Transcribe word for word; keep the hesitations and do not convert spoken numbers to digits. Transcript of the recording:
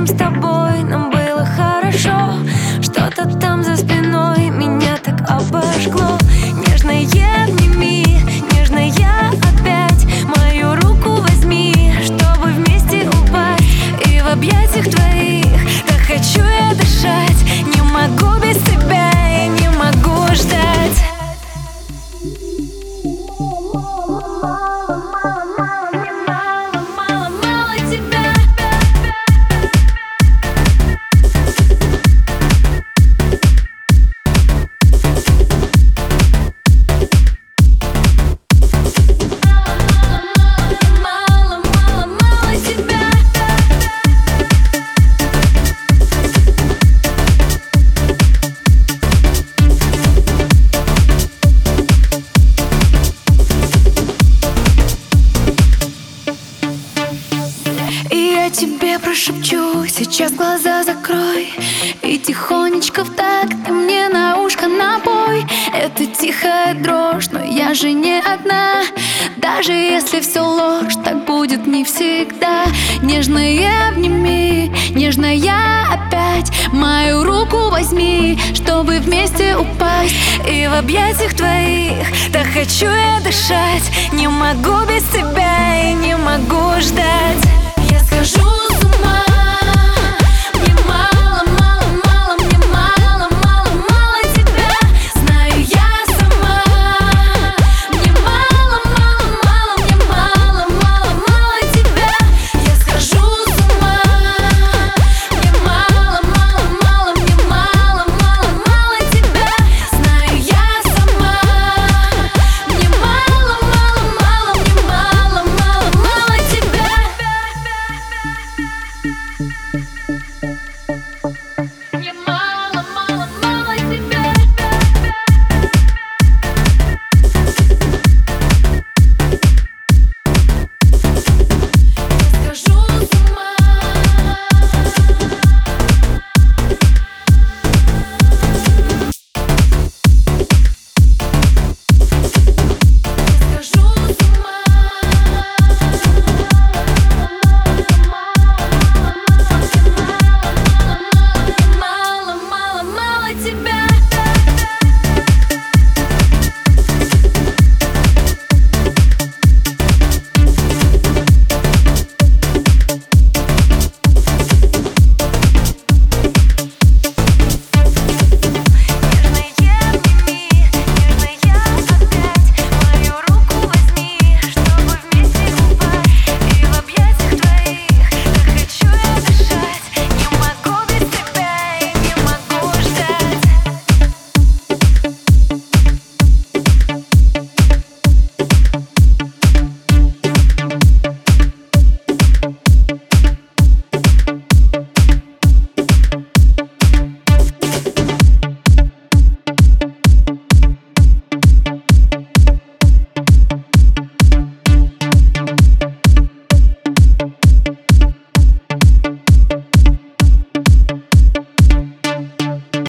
рядом с тобой нам было хорошо. Что-то там за спиной меня так обожгло. Нежное обними, нежная опять мою руку возьми, чтобы вместе упасть. И в объятиях твоих так хочу я дышать. Не могу без тебя, я не могу ждать. Я тебе прошепчу, сейчас глаза закрой и тихонечко в такт ты мне на ушко напой. Это тихая дрожь, но я же не одна. Даже если все ложь, так будет не всегда. Нежное обними, нежная опять мою руку возьми, чтобы вместе упасть. И в объятиях твоих так хочу я дышать. Не могу без тебя и не могу ждать. Я скажу